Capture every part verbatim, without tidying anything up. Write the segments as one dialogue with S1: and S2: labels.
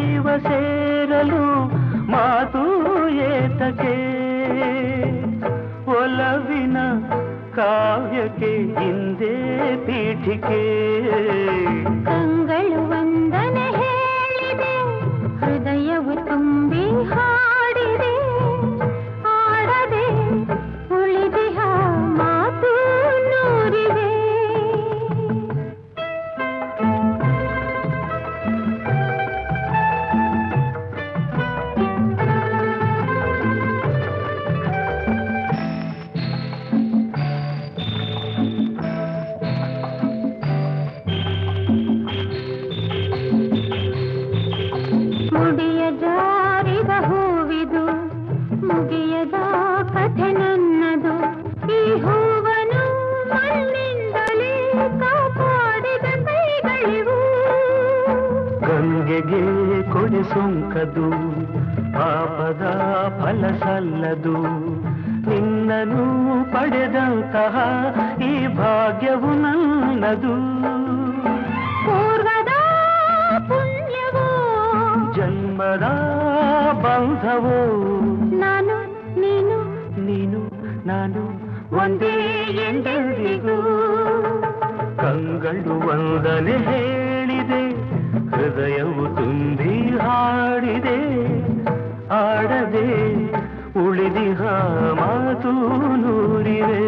S1: ಜೀವ ಸೇರಲು ಮಾತು ಏತಕ್ಕೆ ಒಲವಿನ ಕಾವ್ಯಕ್ಕೆ ಹಿಂದೆ ಪೀಠಿಕೆ
S2: ಕಂಗಳು ವಂದನೆ ಹೇಳಿದೆ ಹೃದಯವು ತುಂಬಿ ಹಾಡಿದೆ ಆಡದೆ ಉಳಿದಿಹ ಮಾತು ನೂರಿವೆ ಮುಡಿಯ ಜಾರಿದ ಹೂವಿದು ಮುಗಿಯದ ಕಥೆ ನನ್ನದು ಈ ಹೂವನು ಮಣ್ಣಿಂದಲೇ ಕಾಪಾಡಿದ ಕೈಗಳಿವು
S1: ಗಂಗೆಗೆ ಕೊಡಿ ಸೊಂಕದು ಪಾಪದ ಫಲ ಸಲ್ಲದು ನಿನ್ನನು ಪಡೆದಂತಹ ಈ ಭಾಗ್ಯವು ನನ್ನದು
S2: ಪೂರ್ವದ ಪುಣ್ಯವು
S1: ಜನ್ಮದ ಬಂಧವು
S2: ನಾನು ನೀನು
S1: ನೀನು ನಾನು ಒಂದೇ ಎಂದೆಂದಿಗೂ ಕಂಗಳು ವಂದನೆ ಹೇಳಿದೆ ಹೃದಯವು ತುಂಬಿ ಹಾಡಿದೆ ಆಡದೆ ಉಳಿದಿಹ ಮಾತು ನೂರಿವೆ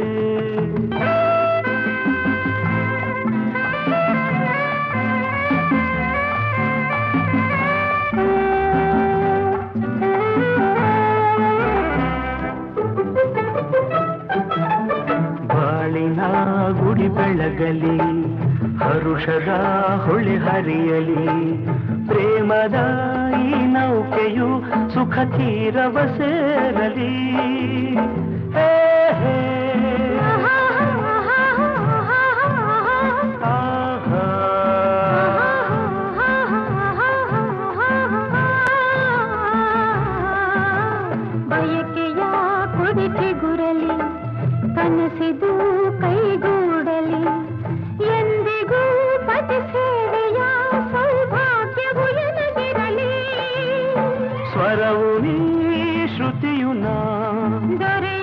S1: ಬಾಳಿನ ಗುಡಿ ಬೆಳಗಲಿ ಹರುಷದ ಹೊಳೆ ಹರಿಯಲಿ ಪ್ರೇಮದ ಈ ನೌಕೆಯು ಸುಖ ತೀರವ ಸೇರಲಿ ಹೇ ಹೇ
S2: ಬಯಕೆಯ ಕುಡಿ ಚಿಗುರಲಿ ಕನಸಿದು ಕೈಗೂಡಲಿ ಎಂದಿಗೂ ಪತಿ ಸೇವೆಯ ಸೌಭಾಗ್ಯವು ಎನಗಿರಲಿ
S1: ಸ್ವರವು ನೀ ಶ್ರುತಿಯು ನಾ
S2: ದೊರೆ